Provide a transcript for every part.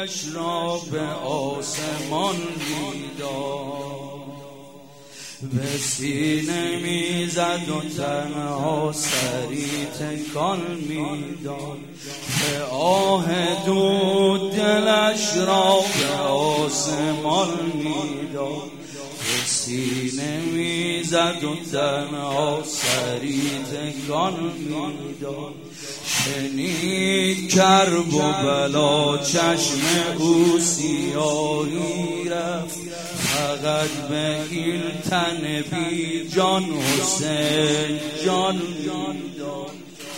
دلش را به آسمان میداد، به سینه میزد و تنها سری تکان میداد، به آه دود دلش را به آسمان میداد، به سینه میزد و تنها سری تکان میداد. شنید کرب و بلا چشم او سیاهی رفت، فقط به این تن بی جان حسین جان میداد.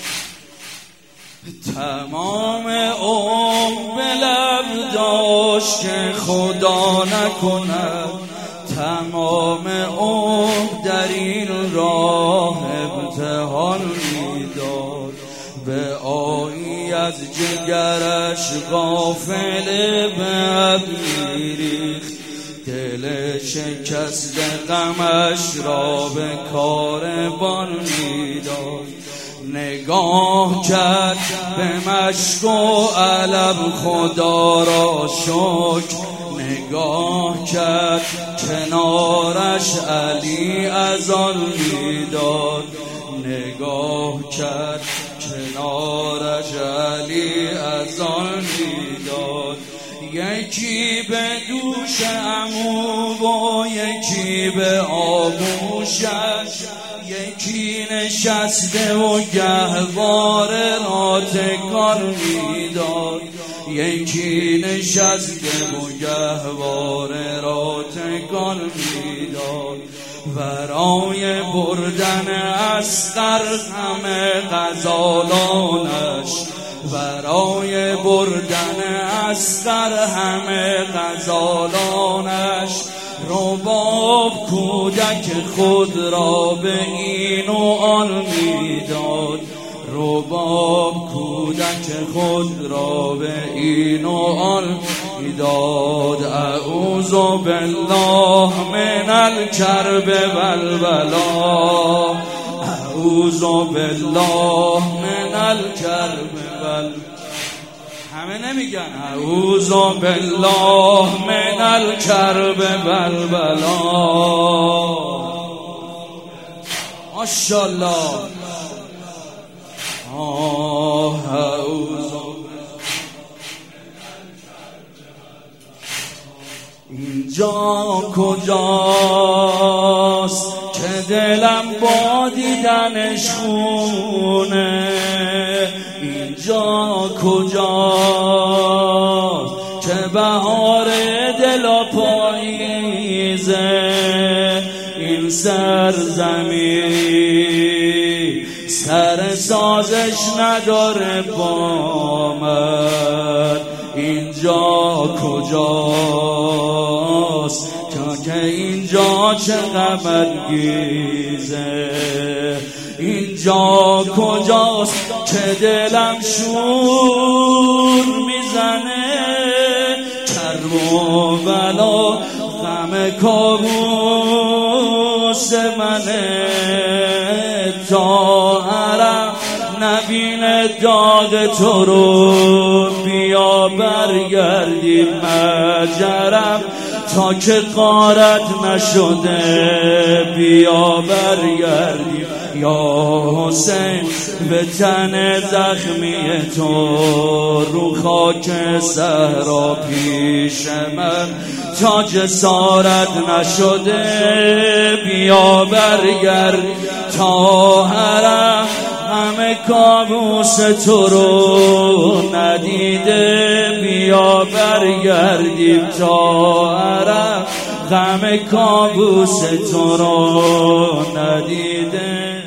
تمام عمر به لب داشت که خدا نکند، تمام عمر در این راه امتحان میداد، به آیی از جگرش غافل به اب میریخت، دل شکست غمش را به کاروان میداد. نگاه کرد به مشک و علم خدا را شکر، نگاه کرد کنارش علی اذان میداد، نگاه کرد کنارش علی اذان میداد. یکی به دوش عمو و یکی به آغوشش، یکی نشسته و گهواره را تکان میداد، یکی نشسته و گهواره را تکان میداد. برای بردن اصغر همه غزالانش، برای بردن اصغر همه غزالانش، رباب کودک خود را به این و آن میداد، رباب کودک خود را به این و آن میداد. اعوذ بالله من الکرب والبلا، اعوذ بالله من الکرب والبلا. همه نمیگن اعوذ بالله من الکرب والبلا. ماشاءالله. اینجا کجاست که دلم با دیدنش خونه، اینجا کجاست که بهار دل و پاییزه، این سرزمین سر سازش نداره با من. اینجا کجاست که اینجا چه غم‌انگیزه، اینجا کجاست که دلم شور میزنه، کرب و بلا غم کابوس منه، تا عرق نبین داغ تو رو، بیا برگردیم مجرم تا که غارت نشده، بیا برگردیم یا حسین به تن زخمی تو، رو خاک صحرا پیش من تا جسارت نشده، بیا برگرد تا حرم همه کابوس تو رو ندیده، بیا برگردیم تا حرم غم کابوس تو رو ندیده.